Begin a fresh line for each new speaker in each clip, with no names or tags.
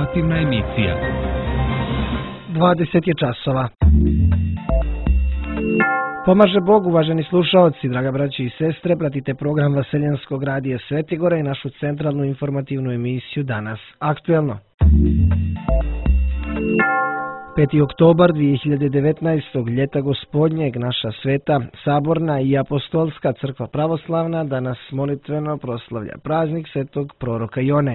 informativna emisija.
20 je časova. Pomaže Bog, uvaženi slušaoci, draga braći i sestre, pratite program Vaseljenskog radija Svetigora i našu centralnu informativnu emisiju Danas aktuelno. 5. oktobar 2019. ljeta gospodnjeg, naša sveta, saborna i apostolska crkva pravoslavna danas molitveno proslavlja praznik svetog proroka Jone.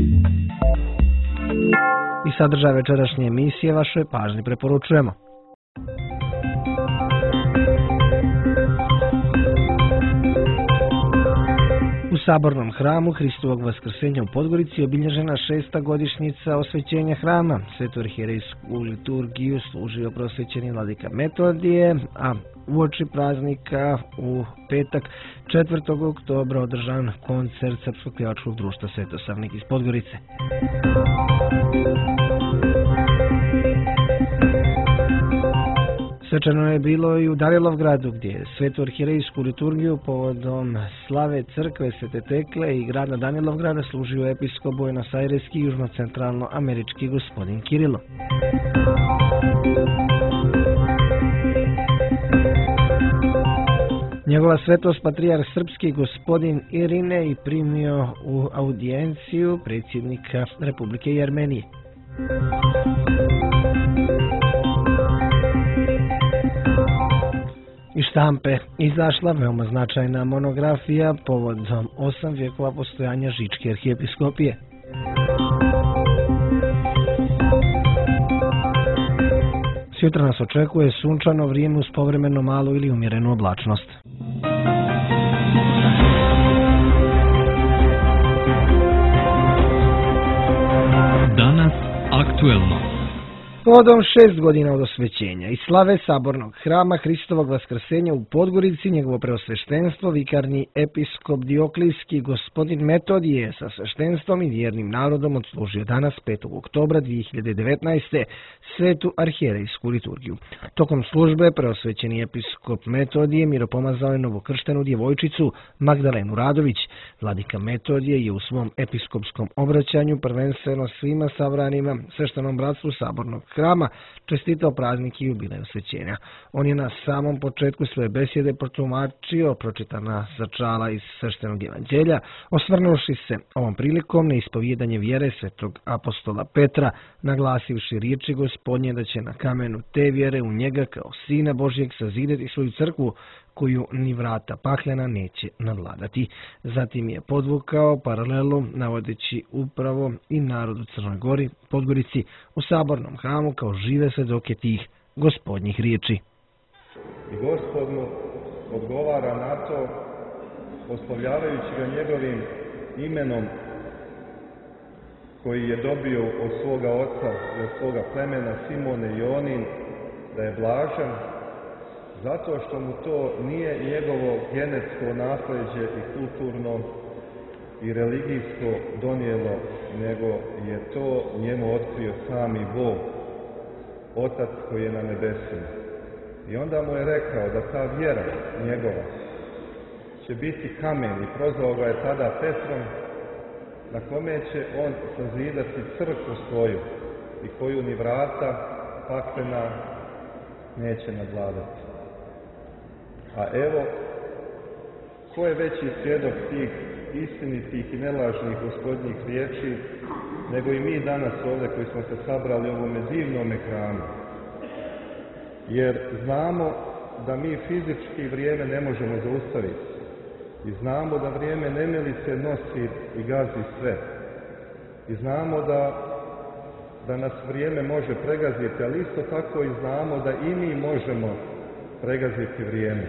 I sadržaj večerašnje emisije vašoj pažnji preporučujemo. U sabornom hramu Hristovog vaskrsenja u Podgorici obilježena 6. godišnjica osvećenja hrama. Svetu arhijerejsku liturgiju služio prosvećeni vladika Metodije, a uoči praznika u petak 4. oktobra održan koncert Srpskog pjevačkog društva Svetosavnik iz Podgorice. Svečano je bilo i u Danilovgradu, gdje je svetu arhijerejsku liturgiju povodom slave crkve Svete Tekle i grada Danilovgrada služio episkop Buenos Aireski i južno-centralno-američki gospodin Kirilo. Njegova svetost patrijarh srpski gospodin Irine i primio u audijenciju predsjednika Republike Jermenije. Iz štampe izašla veoma značajna monografija povodom 8 vjekova postojanja Žičke arhijepiskopije. Sutra nas očekuje sunčano vrijeme uz povremeno malu ili umjerenu oblačnost.
Danas aktuelno.
Povodom 6 godina od osvećenja i slave sabornog hrama Hristovog vaskrsenja u Podgorici, njegovo preosveštenstvo, vikarni episkop Dioklijski gospodin Metodije sa sveštenstvom i vjernim narodom odslužio danas 5. oktobra 2019. svetu arhijerejsku liturgiju. Tokom službe preosvećeni episkop Metodije miropomazao je novokrštenu djevojčicu Magdalenu Radović. Vladika Metodije je u svom episkopskom obraćanju prvenstveno svima sabranima sveštenom bratstvu sabornog hrama čestitao praznik i jubilej osvećenja. On je na samom početku svoje besjede protumačio pročitana začala iz sveštenog evanđelja, osvrnuši se ovom prilikom na ispovjedanje vjere svetog apostola Petra, naglasivši riječi Gospodnje da će na kamenu te vjere u njega kao Sina Božjeg sazidati svoju crkvu, koju ni vrata paklena neće nadvladati. Zatim je podvukao paralelu navodeći upravo i narod u Crnoj Gori, Podgorici, u sabornom hramu kao žive svedoke tih gospodnjih riječi.
I Gospod odgovara na to, oslovljavajući ga njegovim imenom koji je dobio od svoga oca, od svoga plemena Simone i Onin, da je blažan, zato što mu to nije njegovo genetsko nasljeđe i kulturno i religijsko donijelo, nego je to njemu otkrio sami Bog, Otac koji je na nebesima. I onda mu je rekao da ta vjera njegova će biti kamen, i prozvao ga je tada Petrom, na kome će on sazidati crkvu svoju i koju ni vrata paklena neće nadvladati. A evo, ko je veći svjedok tih istinitih i nelažnih gospodnjih riječi, nego i mi danas ovdje koji smo se sabrali u ovome divnome hramu. Jer znamo da mi fizički vrijeme ne možemo zaustaviti. I znamo da vrijeme nemilice nosi i gazi sve. I znamo da nas vrijeme može pregaziti, ali isto tako i znamo da i mi možemo pregaziti vrijeme.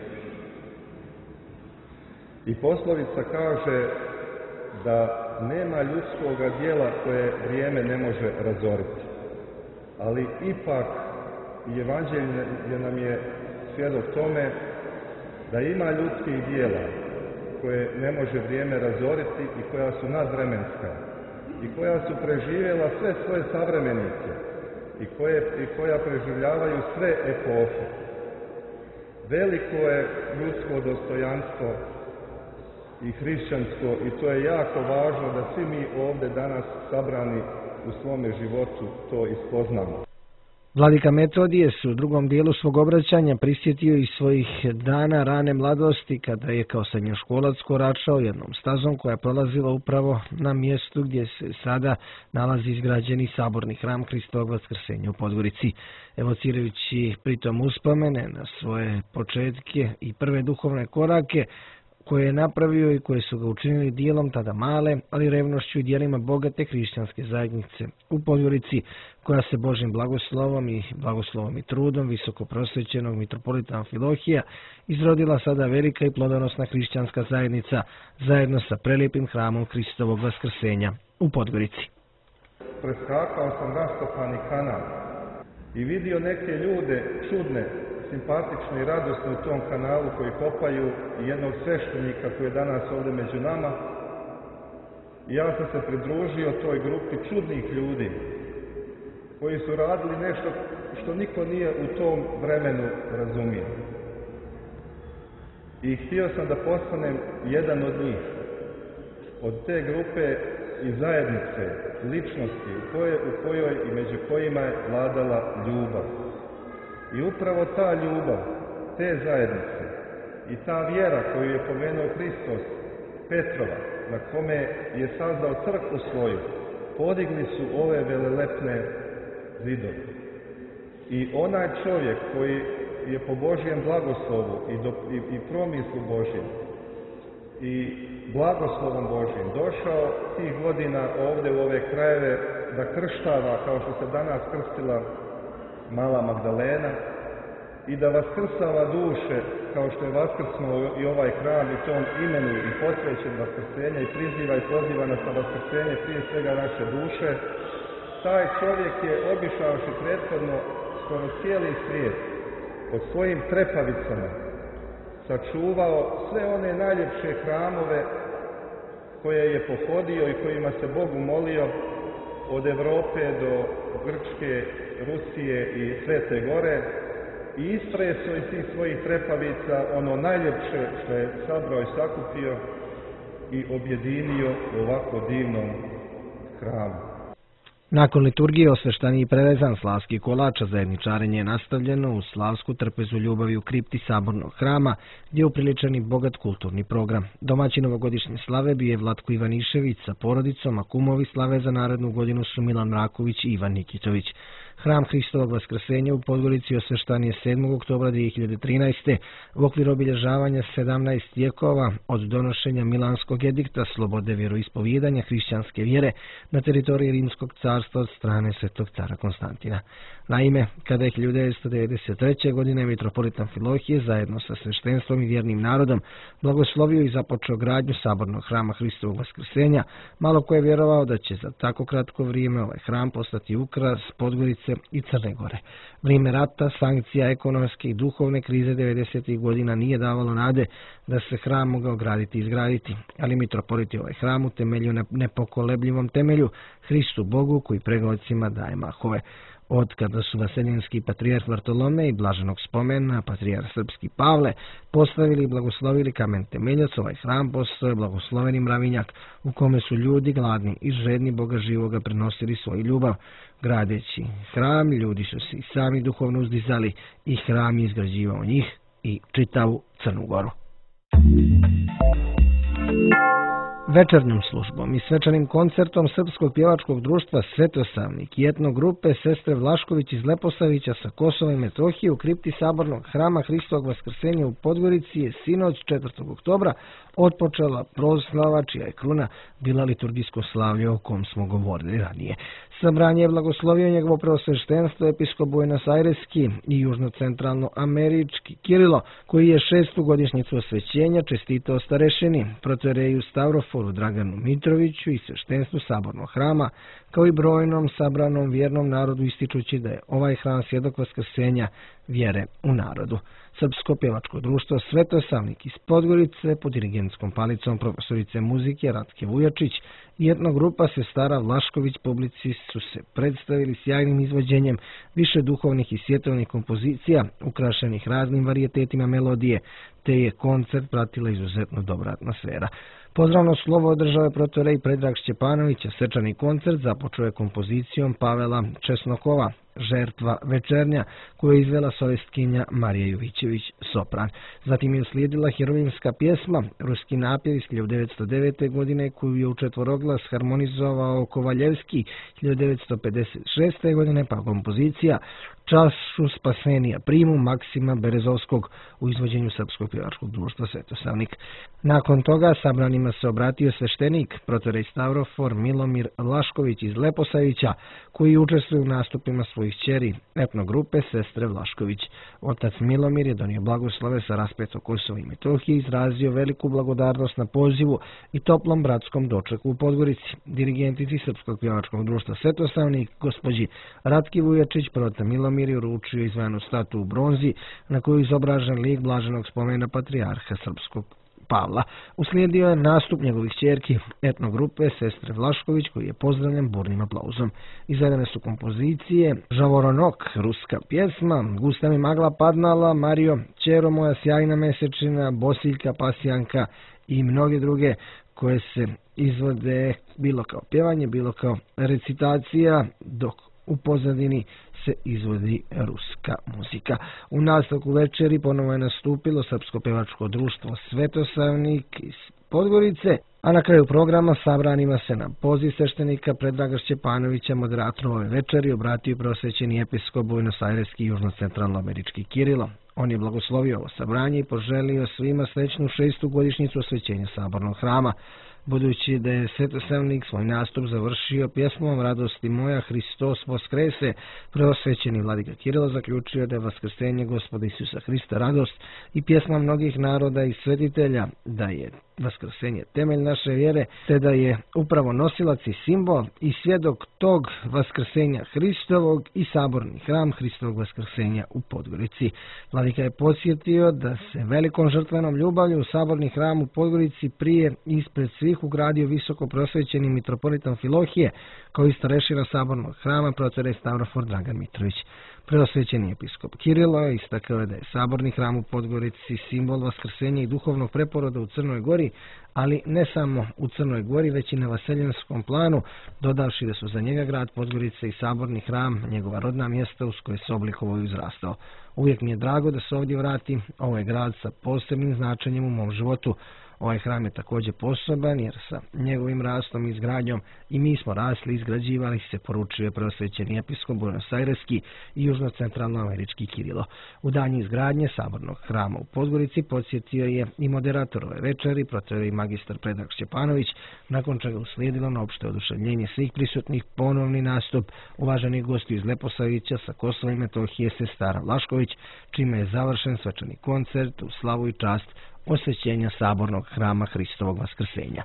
I poslovica kaže da nema ljudskoga djela koje vrijeme ne može razoriti. Ali ipak i evanđelje nam je svjedok tome da ima ljudskih djela koje ne može vrijeme razoriti i koja su nadvremenska i koja su preživjela sve svoje savremenike i koja preživljavaju sve epohe. Veliko je ljudsko dostojanstvo i hrišćansko, i to je jako važno da svi mi ovdje danas sabrani u svome životu to ispoznamo.
Vladika Metodije se u drugom dijelu svog obraćanja prisjetio i svojih dana rane mladosti kada je kao srednjoškolac koračao jednom stazom koja je prolazila upravo na mjestu gdje se sada nalazi izgrađeni saborni hram Hristovog Vaskrsenja u Podgorici. Evocirajući pritom uspomene na svoje početke i prve duhovne korake koje je napravio i koje su ga učinili dijelom tada male, ali revnošću i dijelima bogate hrišćanske zajednice u Podgorici, koja se Božim blagoslovom i trudom visoko prosvećenog mitropolita Amfilohija izrodila sada velika i plodonosna hrišćanska zajednica zajedno sa prelijepim hramom Hristovog Vaskrsenja u Podgorici.
Preskakao sam raskopani kanal i vidio neke ljude čudne, simpatične i radosne u tom kanalu koji kopaju i jednog sveštenika koji je danas ovdje među nama. I ja sam se pridružio toj grupi čudnih ljudi koji su radili nešto što niko nije u tom vremenu razumio. I htio sam da postanem jedan od njih, od te grupe i zajednice, ličnosti u kojoj i među kojima je vladala ljubav. I upravo ta ljubav, te zajednice i ta vjera koju je pomenuo Hristos Petrova, na kome je sazdao crkvu svoju, podigli su ove velelepne zidove. I onaj čovjek koji je po Božjem blagoslovu i promislu Božjem i blagoslovom Božjim došao tih godina ovdje u ove krajeve da krštava kao što se danas krstila Mala Magdalena i da vaskrsava duše kao što je vaskrsnuo i ovaj hram i tom imenu i posvećen vaskrsenja i priziva i poziva nas na vaskrsenje prije svega naše duše. Taj čovjek je obišavši prethodno skoro cijeli svijet pod svojim trepavicama sačuvao sve one najljepše hramove koje je pohodio i kojima se Bogu molio od Europe do Grčke, Rusije i Svete Gore i istresao iz tih svojih trepavica ono najljepše što je sabrao i sakupio i objedinio u ovako divnom hramu.
Nakon liturgije osveštan i prevezan slavski kolač, a zajedničarenje je nastavljeno u slavsku trpezu ljubavi u kripti sabornog hrama, gdje je upriličen i bogat kulturni program. Domaći novogodišnje slave bio je Vlatko Ivanišević sa porodicom, a kumovi slave za narednu godinu su Milan Mraković i Ivan Nikitović. Hram Hristovog Vaskrsenja u Podgorici osveštan je 7. oktobra 2013. u okviru obilježavanja 17 vjekova od donošenja Milanskog edikta slobode vjeroispovijedanja hrišćanske vjere na teritoriji Rimskog carstva od strane svetog cara Konstantina. Naime, kada je 1993. godine mitropolit Amfilohije zajedno sa sveštenstvom i vjernim narodom blagoslovio i započeo gradnju sabornog hrama Hristovog Vaskrsenja, malo ko je vjerovao da će za tako kratko vrijeme ovaj hram postati ukras Podgorice i Crne Gore. Vrijeme rata, sankcija, ekonomske i duhovne krize 90. godina nije davalo nade da se hram mogao graditi i izgraditi, ali mitropolit je ovaj hram utemeljio na nepokolebljivom temelju Hristu Bogu koji pregovocima daje mahove. Od kada su vaseljenski patrijarh Vartolomej i blaženog spomena patrijarh srpski Pavle postavili i blagoslovili kamen temeljac, ovaj hram postao je blagosloveni mravinjak u kome su ljudi gladni i žedni Boga živoga prenosili svoju ljubav. Gradeći hram, ljudi su se i sami duhovno uzdizali i hram je izgrađivao njih i čitavu Crnu Goru. Večernjom službom i svečanim koncertom Srpskog pjevačkog društva Svetosavnik i etnogrupe Sestre Vlašković iz Leposavića sa Kosova i Metohije u kripti sabornog hrama Hristovog Vaskrsenja u Podgorici je sinoć 4. oktobra otpočela proslava čija je kruna bila liturgijsko slavlje o kom smo govorili ranije. Sabranje je blagoslovio njegovo preosveštenstvo episkop Buenos Aireski i južno-centralno-američki Kirilo, koji je 6. godišnjicu osvećenja čestitao starešini, protoreju Stavroforu Draganu Mitroviću i sveštenstvu sabornog hrama, kao i brojnom sabranom vjernom narodu, ističući da je ovaj hram svjedok vaskrsenja vjere u narodu. Srpsko pjevačko društvo Svetosavnik iz Podgorice pod dirigentskom palicom profesorice muzike Ratke Vujačić i etnogrupa Sestara Vlašković publici su se predstavili sjajnim izvođenjem više duhovnih i svjetovnih kompozicija ukrašenih raznim varijetetima melodije, te je koncert pratila izuzetno dobra atmosfera. Pozdravno slovo održao je protorej Predrag Šćepanović, a svečani koncert započeo je kompozicijom Pavela Česnokova, Žertva večernja, koju je izvela solistkinja Marija Jovićević, sopran. Zatim je uslijedila heroinska pjesma, ruski napjev iz 1909. godine, koju je u četvoroglas harmonizovao Kovaljevski 1956. godine, pa kompozicija Čašu spasenija primu Maksima Berezovskog u izvođenju Srpskog pjevačkog društva Svetosavnik. Nakon toga sabranima se obratio sveštenik, protorej Stavrofor Milomir Vlašković iz Leposavića, koji učestvuje u nastupima svojih ćeri etnogrupe Sestre Vlašković. Otac Milomir je donio blagoslove sa raspeto Kosova i Metohije, izrazio veliku blagodarnost na pozivu i toplom bratskom dočeku u Podgorici. Dirigentici Srpskog pjevačkog društva Svetosavnik, gospođi Ratki Vujačić, prota Milomir je uručio izdvojenu statu u bronzi na koju je izobražen lik blaženog spomena patrijarha Srpskog Pavla. Uslijedio je nastup njegovih ćerki etnogrupe Sestre Vlašković, koji je pozdravljen burnim aplauzom. Izvedene su kompozicije Žavoronok, ruska pjesma, Gusta mi magla padnala, Mario, Ćero moja sjajna mesečina, Bosiljka pasjanka i mnoge druge koje se izvode bilo kao pjevanje, bilo kao recitacija, dok u pozadini se izvodi ruska muzika. U nastavku večeri ponovo je nastupilo Srpsko pjevačko društvo Svetosavnik iz Podgorice, a na kraju programa sabranima se na poziv sveštenika Predraga Šćepanovića, moderator ove večeri, obratio prosvećeni episkop Buenos-Aireski južno-centralnoamerički Kirilo. On je blagoslovio ovo sabranje i poželio svima srećnu 6. godišnjicu osvećenja sabornog hrama. Budući da je Svetosavnik svoj nastup završio pjesmom Radosti moja, Hristos voskrese, preosvećeni vladika Kirilo zaključio da je vaskrsenje Gospoda Isusa Hrista radost i pjesma mnogih naroda i svetitelja, da je vaskrsenje temelj naše vjere, te da je upravo nosilac i simbol i svjedok tog vaskrsenja Hristovog i saborni hram Hristovog vaskrsenja u Podgorici. Vladika je podsjetio da se velikom žrtvenom ljubavlju u saborni hram u Podgorici prije ispred svih ugradio visoko prosvećeni mitropolitan Filohije, kao i starešina sabornog hrama protorej Stavrofor Dragan Mitrović. Preosvećeni episkop Kirilo je istakao da je saborni hram u Podgorici simbol vaskrsenja i duhovnog preporoda u Crnoj Gori, ali ne samo u Crnoj Gori, već i na vaseljenskom planu, dodavši da su za njega grad Podgorice i saborni hram njegova rodna mjesta uz koje se oblikovao i uzrastao. Uvijek mi je drago da se ovdje vrati, ovo je grad sa posebnim značenjem u mom životu. Ovaj hram je također poseban jer sa njegovim rastom i izgradnjom i mi smo rasli, izgrađivali se, poručuje preosvećeni episkop Buenos-Aireski i južno-centralnoamerički Kirilo. U danji izgradnje sabornog hrama u Podgorici podsjetio je i moderator ove večeri, protorej magistar Predrag Šćepanović, nakon čega uslijedilo na opšte oduševljenje svih prisutnih ponovni nastup uvaženih gostiju iz Leposavića sa Kosova i Metohije Sestara Vlašković, čime je završen svečani koncert u slavu i čast osvećenja sabornog hrama Hristovog vaskrsenja.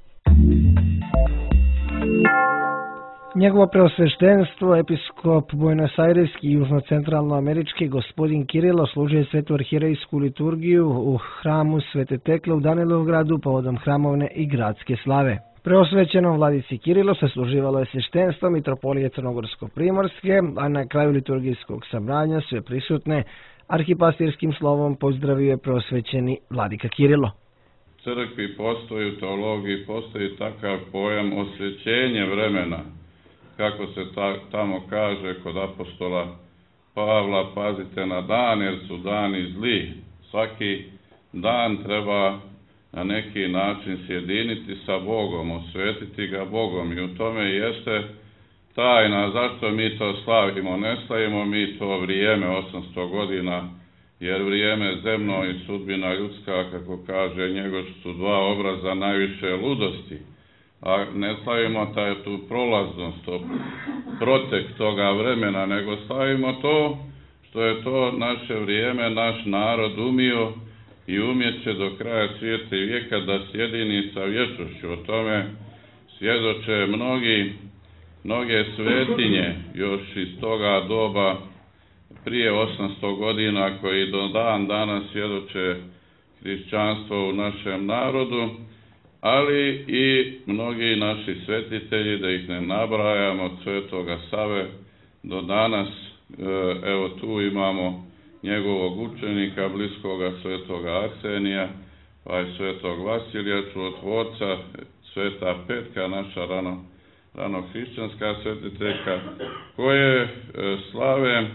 Njegovo preosveštenstvo, episkop Buenos-Aireski i južno-centralnoamerički gospodin Kirilo služio svetu arhijerejsku liturgiju u hramu Svete Tekle u Danilovgradu povodom hramovne i gradske slave. Preosvećenom vladici Kirilo sasluživalo je sveštenstvo mitropolije Crnogorsko-primorske, a na kraju liturgijskog sabranja sve prisutne arhipastirskim slovom pozdravio je preosvećeni vladika Kirilo.
U crkvi postoji, u teologiji postoji takav pojam osvećenje vremena, kako se tamo kaže kod apostola Pavla, pazite na dan jer su dani zli. Svaki dan treba na neki način sjediniti sa Bogom, osvetiti ga Bogom i u tome jeste tajna. Zašto mi to slavimo? Ne slavimo mi to vrijeme 800 godina, jer vrijeme zemno i sudbina ljudska, kako kaže njegov, su dva obraza najviše ludosti. A ne slavimo tu prolaznost, protek toga vremena, nego slavimo to što je to naše vrijeme, naš narod umio i umjeće do kraja svijeta i vijeka da sjedini sa vječnošću. O tome svjedoče mnoge svetinje još iz toga doba prije 800 godina koji do dan danas svjedoče hrišćanstvo u našem narodu, ali i mnogi naši svetitelji, da ih ne nabrajamo, od Svetoga Save do danas. Evo tu imamo njegovog učenika, bliskoga svetoga Arsenija, pa i svetog Vasilija, čudotvorca, sveta Petka, naša ranohrišćanska svetiteljka, koje slave,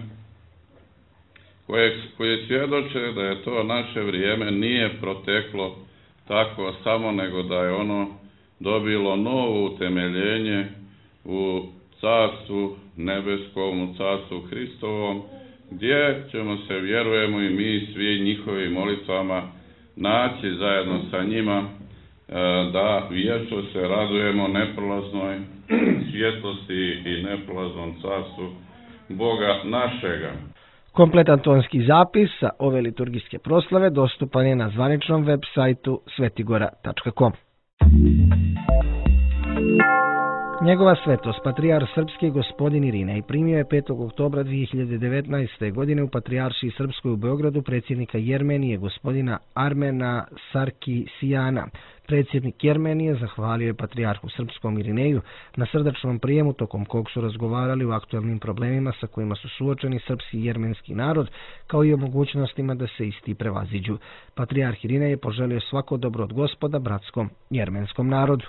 koje svjedoče da je to naše vrijeme nije proteklo tako samo, nego da je ono dobilo novo utemeljenje u carstvu nebeskom, u carstvu Hristovom, gdje ćemo se, vjerujemo i mi svi njihovim molitvama, naći zajedno sa njima, da vječno se radujemo neprolaznoj svjetlosti i neprolaznom carstvu Boga našega.
Kompletan tonski zapis sa ove liturgijske proslave dostupan je na zvaničnom web sajtu svetigora.com. Njegova svetost, patrijar srpski gospodin Irinej, primio je 5. oktobra 2019. godine u Patrijaršiji Srpskoj u Beogradu predsjednika Jermenije, gospodina Armena Sarkisijana. Predsjednik Jermenije zahvalio je patrijarhu srpskom Irineju na srdačnom prijemu tokom kog su razgovarali o aktualnim problemima sa kojima su suočeni srpski i jermenski narod, kao i o mogućnostima da se isti prevaziđu. Patrijarh Irinej je poželio svako dobro od Gospoda bratskom jermenskom narodu.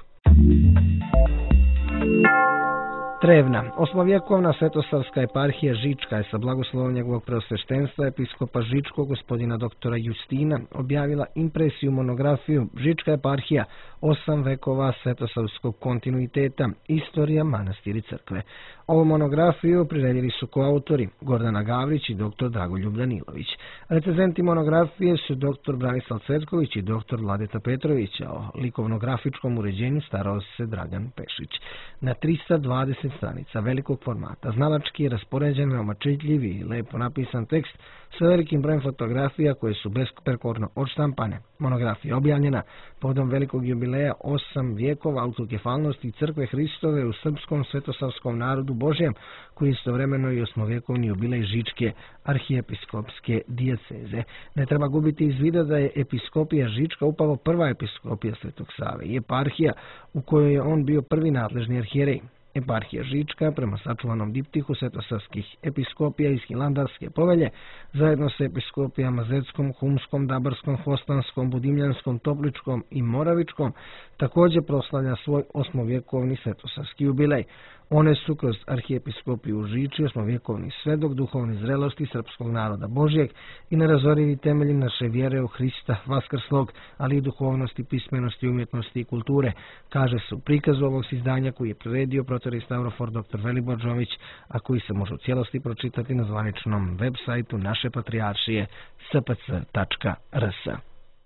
Trevna, osmovjekovna svetosavska eparhija Žička je sa blagoslovom njegovog preosveštenstva episkopa Žičkog gospodina doktora Justina objavila impresiju monografiju Žička eparhija 8 vekova svetosavskog kontinuiteta, istorija manastiri crkve. Ovu monografiju priredili su koautori Gordana Gavrić i dr. Dragoljub Danilović. Recenzenti monografije su dr. Branislav Cvetković i dr. Vladeta Petrović, a o likovno-grafičkom uređenju starao se Dragan Pešić. Na 320 stranica velikog formata, znalački je raspoređen veoma čitljiv i lepo napisan tekst sa velikim brojem fotografija koje su besprekorno odštampane. Monografija je objavljena povodom velikog jubileja 8 vijekova autokefalnosti crkve Hristove u srpskom svetosavskom narodu Božjem, koji je istovremeno i 8-vjekovni jubilej Žičke arhijepiskopske dijeceze. Ne treba gubiti iz vida da je episkopija Žička upravo prva episkopija Svetog Save i eparhija u kojoj je on bio prvi nadležni arhijerej. Eparhija Žička, prema sačuvanom diptihu svetosavskih episkopija iz Hilandarske povelje, zajedno sa episkopijama Zetskom, Humskom, Dabarskom, Hvostanskom, Budimljanskom, Topličkom i Moravičkom, također proslavlja svoj 8-vjekovni svetosavski jubilej. One su kroz arhijepiskopiju u Žiči 8-vjekovni svedok duhovne zrelosti srpskog naroda Božjeg i nerazorivi temelji naše vjere u Hrista vaskrslog, ali i duhovnosti, pismenosti, umjetnosti i kulture, kaže se u prikazu ovog izdanja koji je priredio protorij Stavrofor dr. Velibor Đomić, a koji se može u cijelosti pročitati na zvaničnom web sajtu naše patrijaršije spc.rs.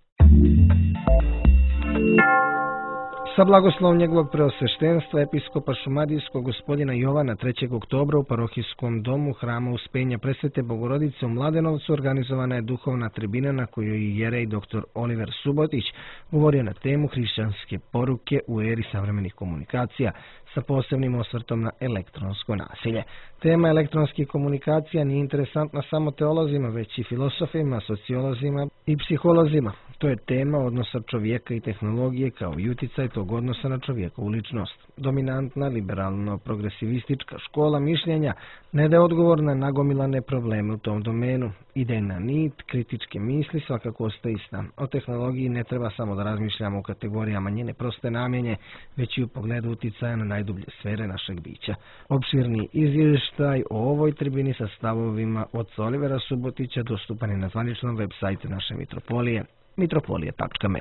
Sa blagoslovom njegovog preosveštenstva episkopa Šumadijskog gospodina Jovana 3. oktobra u parohijskom domu Hrama Uspenja Presvete Bogorodice u Mladenovcu organizovana je duhovna tribina na kojoj je jerej dr. Oliver Subotić govorio na temu hrišćanske poruke u eri savremenih komunikacija sa posebnim osvrtom na elektronsko nasilje. Tema elektronskih komunikacija nije interesantna samo teolozima, već i filosofima, sociolozima i psiholozima. To je tema odnosa čovjeka i tehnologije kao i utjecaj tog odnosa na čovjekovu ličnost. Dominantna, liberalno-progresivistička škola mišljenja ne daje odgovor na nagomilane probleme u tom domenu. Idejna nit kritičke misli svakako ostaje ista. O tehnologiji ne treba samo da razmišljamo u kategorijama njene proste namjene, već i u pogledu utjecaja na najdublje sfere našeg bića. Opširni izvještaj o ovoj tribini sa stavovima od Olivera Subotića dostupan je na zvaničnom web sajtu naše mitropolije, mitropolije.me.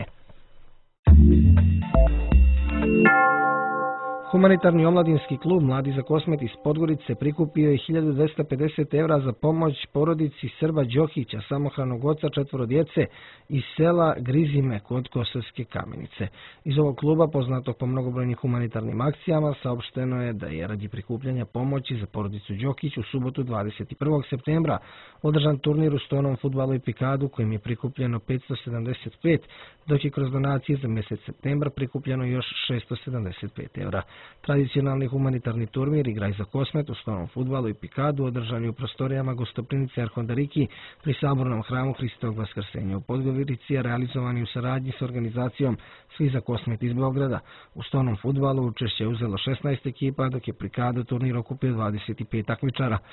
Humanitarni omladinski klub Mladi za Kosmet iz Podgorice prikupio je 1250 evra za pomoć porodici Srba Đokića, samohranog oca 4 djece iz sela Grizime kod Kosovske Kamenice. Iz ovog kluba, poznatog po mnogobrojnim humanitarnim akcijama, saopšteno je da je radi prikupljanja pomoći za porodicu Đokić u subotu 21. septembra održan turnir u stonom fudbalu i pikadu kojim je prikupljeno 575, dok je kroz donacije za mjesec septembra prikupljeno još 675 evra. Tradicionalni humanitarni turnir Igraj za Kosmet u stonom fudbalu i pikadu održan je u prostorijama Gostoprince Arhondariki pri Sabornom hramu Hristovog vaskrsenja u Podgorici, realizovani u saradnji s organizacijom Svi za Kosmet iz Beograda. U stonom fudbalu učešće je uzelo 16 ekipa, dok je pikadu turnir okupio 25 takmičara.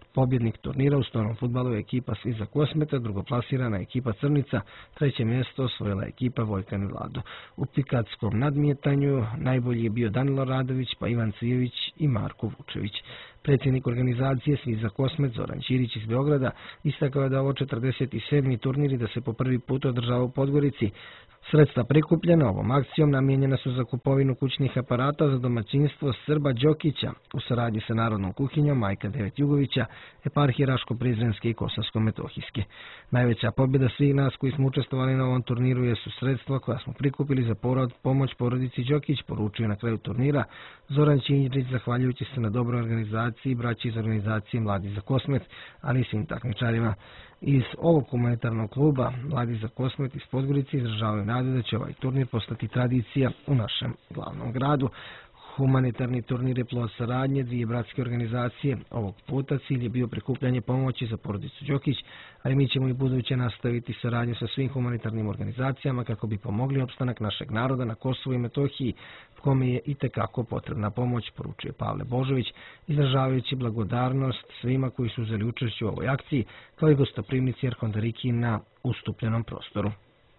Pobjednik turnira u stolnom fudbalu je ekipa Sviza Kosmeta, drugoplasirana ekipa Crnica, treće mjesto osvojila ekipa Vojkan i Vlado. U pikatskom nadmetanju najbolji je bio Danilo Radović, pa Ivan Cvijević i Marko Vučević. Predsjednik organizacije Sviza Kosmet Zoran Ćirić iz Beograda istakao je da ovo 47. turnir i da se po prvi put održava u Podgorici. Sredstva prikupljena ovom akcijom namijenjena su za kupovinu kućnih aparata za domaćinstvo Srba Đokića u saradnji sa Narodnom kuhinjom Majka Devet Jugovića, eparhije Raško-Prizrenske i Kosovsko-Metohijske. Najveća pobjeda svih nas koji smo učestvovali na ovom turniru jesu sredstva koja smo prikupili za pomoć porodici Đokić, poručio na kraju turnira Zoran Ćirić, zahvaljujući se na dobroj organizaciji braći iz organizacije Mladi za Kosmet, ali i svim takmičarima. Iz ovog humanitarnog kluba Mladi za Kosmet iz Podgorice izražavaju nadu da će ovaj turnir postati tradicija u našem glavnom gradu. Humanitarni turnir je plod saradnje dvije bratske organizacije. Ovog puta cilj je bio prikupljanje pomoći za porodicu Đokić, ali mi ćemo i buduće nastaviti saradnju sa svim humanitarnim organizacijama kako bi pomogli opstanak našeg naroda na Kosovu i Metohiji, kome je itekako potrebna pomoć, poručuje Pavle Božović, izražavajući blagodarnost svima koji su uzeli učešće u ovoj akciji, kao i gostoprimnici Arhondariki na ustupljenom prostoru.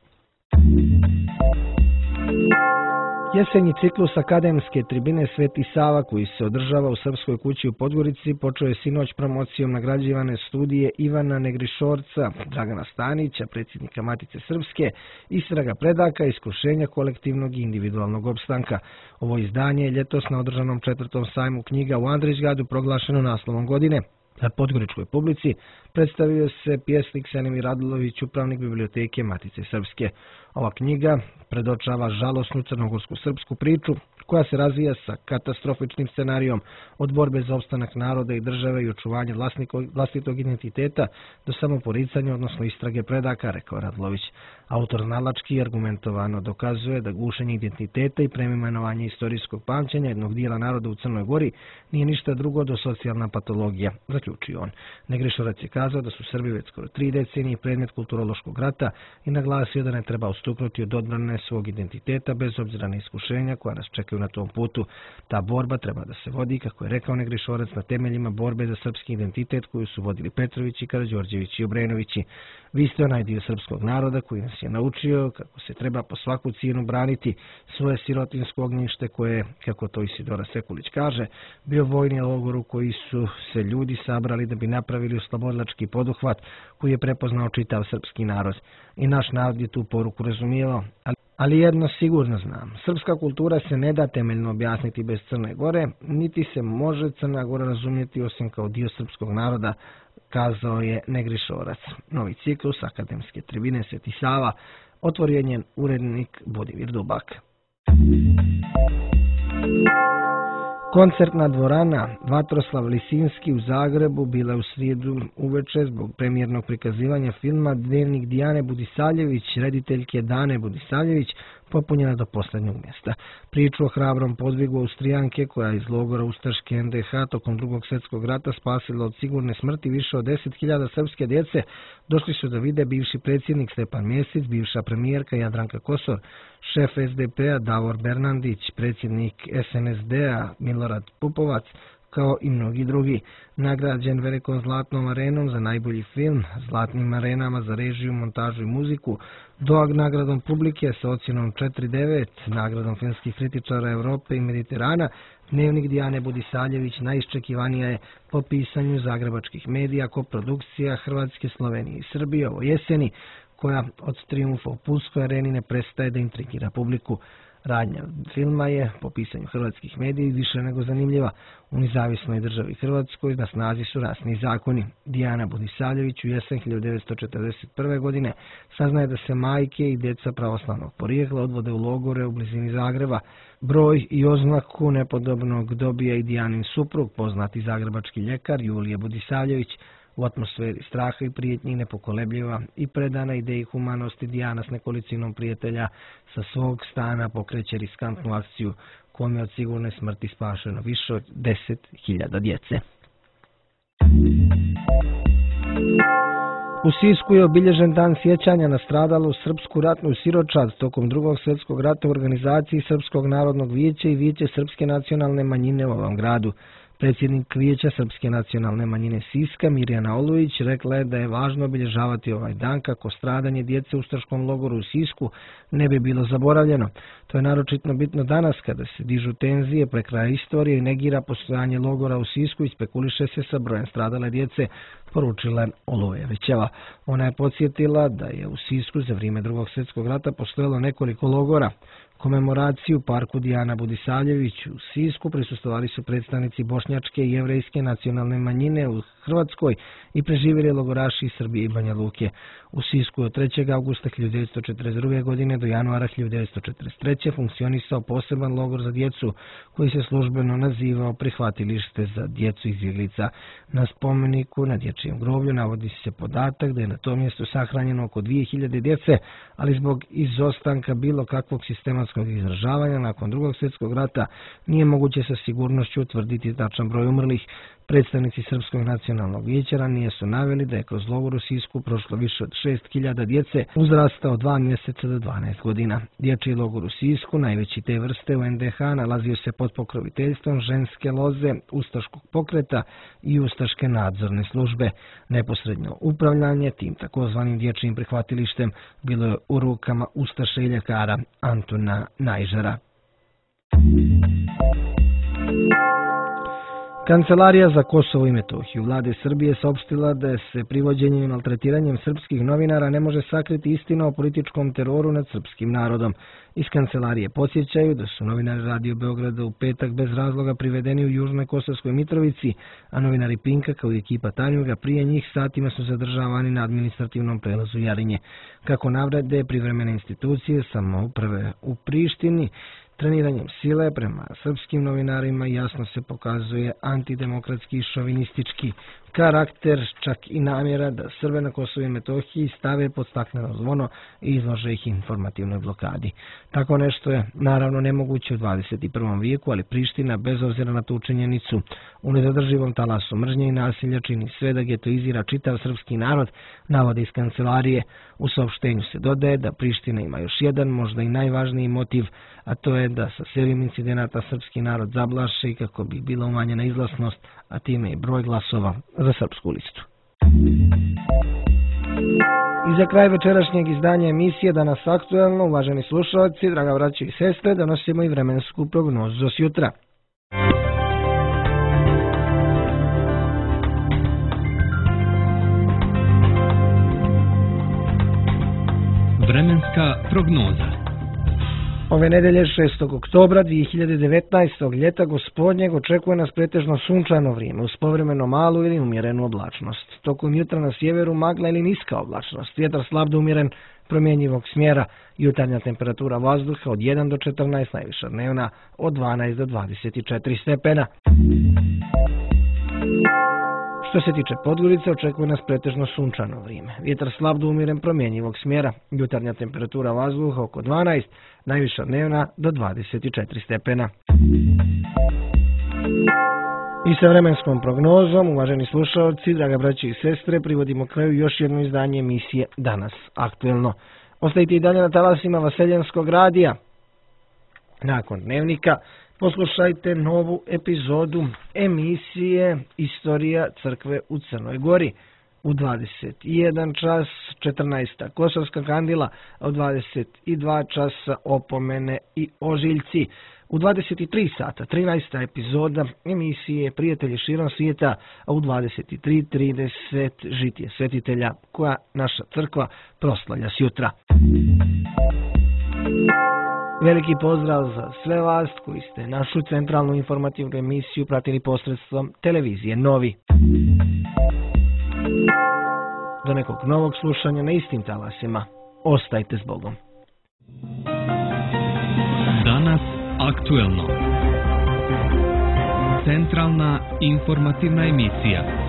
Jesenji ciklus akademske tribine Sveti Sava, koji se održava u Srpskoj kući u Podgorici, počeo je sinoć promocijom nagrađivane studije Ivana Negrišorca, Dragana Stanića, predsjednika Matice Srpske, Istraga predaka, iskušenja kolektivnog i individualnog opstanka. Ovo izdanje je ljetos na održanom 4. sajmu knjiga u Andrićgradu proglašeno naslovom godine. Na podgoričkoj publici predstavio se pjesnik Senimir Radulović, upravnik biblioteke Matice Srpske. Ova knjiga predočava žalosnu crnogorsku srpsku priču koja se razvija sa katastrofičnim scenarijom od borbe za opstanak naroda i države i očuvanje vlastitog identiteta do samoporicanja, odnosno istrage predaka, rekao Radulović. Autor znalački i argumentovano dokazuje da gušenje identiteta i preimenovanje istorijskog pamćenja jednog dijela naroda u Crnoj Gori nije ništa drugo do socijalna patologija, zaključio on. Negrišorac je kazao da su Srbi već skoro 3 decenije predmet kulturološkog rata i naglasio da ne treba ustuknuti od odbrane svog identiteta bez obzira na iskušenja koja nas čekaju na tom putu. Ta borba treba da se vodi, kako je rekao Negrišorac, na temeljima borbe za srpski identitet koju su vodili Petrovići, Karađorđević i Obrenovići. Vi ste onaj dio srpskog naroda koji nas je naučio kako se treba po svaku cijenu braniti svoje sirotinsko ognjište koje, kako to Isidora Sekulić kaže, bio vojni logor u koji su se ljudi sabrali da bi napravili oslobodilački poduhvat koji je prepoznao čitav srpski narod. I naš narod je tu poruku razumijevao. Ali jedno sigurno znam, srpska kultura se ne da temeljno objasniti bez Crne Gore, niti se može Crna Gora razumjeti osim kao dio srpskog naroda, kazao je Negrišorac. Novi ciklus akademske tribine Sveti Sava otvorio je njen urednik Budimir Dubak. Koncertna dvorana Vatroslav Lisinski u Zagrebu bila u srijedu uveče zbog premijernog prikazivanja filma Dnevnik Dijane Budisavljević, rediteljke Dane Budisavljević, popunjena do posljednjeg mjesta. Priču o hrabrom podvigu Austrijanke koja je iz logora ustaške NDH tokom Drugog svjetskog rata spasila od sigurne smrti više od 10.000 srpske djece došli su da vide bivši predsjednik Stepan Mesić, bivša premijerka Jadranka Kosor, šef SDP-a Davor Bernardić, predsjednik SNSD-a Milorad Pupovac, kao i mnogi drugi. Nagrađen velikom zlatnom arenom za najbolji film, zlatnim arenama za režiju, montažu i muziku, DOAG nagradom publike sa ocjenom 4.9, nagradom filmskih kritičara Europe i Mediterana, Dnevnik Dijane Budisavljević najiščekivanija je po pisanju zagrebačkih medija, koprodukcija Hrvatske, Slovenije i Srbije ovo jeseni, koja od trijumfa u Pulskoj areni ne prestaje da intrigira publiku. Radnja filma je, po pisanju hrvatskih medija, više nego zanimljiva. U nezavisnoj državi Hrvatskoj na snazi su rasni zakoni. Dijana Budisavljević u jesen 1941. godine saznaje da se majke i djeca pravoslavnog porijekla odvode u logore u blizini Zagreba. Broj i oznaku nepodobnog dobija i Dijanin suprug, poznati zagrebački ljekar Julije Budisavljević. U atmosferi straha i prijetnji nepokolebljiva i predana ideji humanosti, Dijana s nekolicinom prijatelja sa svog stana pokreće riskantnu akciju kojom je od sigurne smrti spašeno više od 10.000 djece. U Sisku je obilježen dan sjećanja na stradalu srpsku ratnu siročad tokom Drugog svjetskog rata u organizaciji Srpskog narodnog vijeća i Vijeće srpske nacionalne manjine u ovom gradu. Predsjednik Vijeća Srpske nacionalne manjine Siska, Mirjana Olujić, rekla je da je važno obilježavati ovaj dan kako stradanje djece u ustaškom logoru u Sisku ne bi bilo zaboravljeno. To je naročito bitno danas kada se dižu tenzije pre kraja istorije i negira postojanje logora u Sisku i spekuliše se sa brojem stradale djece, poručila je Olujevićeva. Ona je podsjetila da je u Sisku za vrijeme Drugog svjetskog rata postojalo nekoliko logora. Komemoraciju u parku Dijana Budisavljević u Sisku prisustvovali su predstavnici bošnjačke i jevrejske nacionalne manjine u Hrvatskoj i preživjeli logoraši iz Srbije i Banja Luke. U Sisku od 3. augusta 1942. godine do januara 1943. funkcionisao poseban logor za djecu koji se službeno nazivao prihvatilište za djecu izbjeglica. Na spomeniku na dječjem groblju navodi se podatak da je na tom mjestu sahranjeno oko 2000 djece, ali zbog izostanka bilo kakvog sistematskog izražavanja nakon Drugog svjetskog rata nije moguće sa sigurnošću utvrditi tačan broj umrlih. Predstavnici Srpskog nacionalnog vijeća ranije su naveli da je kroz logor u Sisku prošlo više od 6000 djece uzrasta od 2 mjeseca do 12 godina. Dječji logor u Sisku, najveći te vrste u NDH, nalazio se pod pokroviteljstvom ženske loze, ustaškog pokreta i ustaške nadzorne službe. Neposredno upravljanje tim takozvanim dječjim prihvatilištem bilo je u rukama ustaše i ljekara Antuna Najžara. Kancelarija za Kosovo i Metohiju vlade Srbije saopštila da se privođenjem i maltretiranjem srpskih novinara ne može sakriti istina o političkom teroru nad srpskim narodom. Iz kancelarije podsjećaju da su novinari Radio Beograda u petak bez razloga privedeni u Južnoj Kosovskoj Mitrovici, a novinari Pinka kao i ekipa Tanjuga prije njih satima su zadržavani na administrativnom prelazu Jarinje. Kako navrede privremene institucije samouprave u Prištini, treniranjem sile prema srpskim novinarima jasno se pokazuje antidemokratski i šovinistički karakter, čak i namjera da Srbe na Kosovu i Metohiji stave pod stakleno zvono i izlože ih informativnoj blokadi. Tako nešto je naravno nemoguće u 21. vijeku, ali Priština, bez obzira na tu činjenicu, u nezadrživom talasu mržnje i nasilja čini sve da getoizira čitav srpski narod, navode iz kancelarije. U saopštenju se dodaje da Priština ima još jedan, možda i najvažniji motiv, a to je da sa serijom incidenata srpski narod zablaše i kako bi bila umanjena izlaznost, a time i broj glasova za srpsku listu. I za kraj večerašnjeg izdanja emisije Danas aktuelno, uvaženi slušalci, draga braćo i sestre, donosimo i vremensku prognozu za sutra.
Vremenska prognoza.
Ove nedelje 6. oktobra 2019. ljeta gospodnjeg očekuje nas pretežno sunčano vrijeme uz povremeno malu ili umjerenu oblačnost. Tokom jutra na sjeveru magla ili niska oblačnost, vjetar slab do umjeren promjenjivog smjera, jutarnja temperatura vazduha od 1 do 14, najviša dnevna od 12 do 24 stepena. Što se tiče Podgorice, očekuje nas pretežno sunčano vrijeme. Vjetar slab do umjeren promjenjivog smjera, jutarnja temperatura vazduha oko 12, najviša dnevna do 24 stepena. I sa vremenskom prognozom, uvaženi slušalci, draga braće i sestre, privodimo kraju još jedno izdanje emisije Danas aktuelno. Ostajte i dalje na talasima Vaseljenskog radija. Nakon dnevnika poslušajte novu epizodu emisije Istorija crkve u Crnoj Gori. U 21 čas 14. Kosovska kandila, a u 22 časa opomene i ožiljci. U 23 sata 13. epizoda emisije Prijatelji širom svijeta, a u 23:30 Žitije svetitelja koja naša crkva proslavlja sjutra. Veliki pozdrav za sve vas koji ste našu centralnu informativnu emisiju pratili posredstvom televizije Novi. Do nekog novog slušanja na istim talasima. Ostajte s Bogom.
Danas aktuelno. Centralna informativna emisija.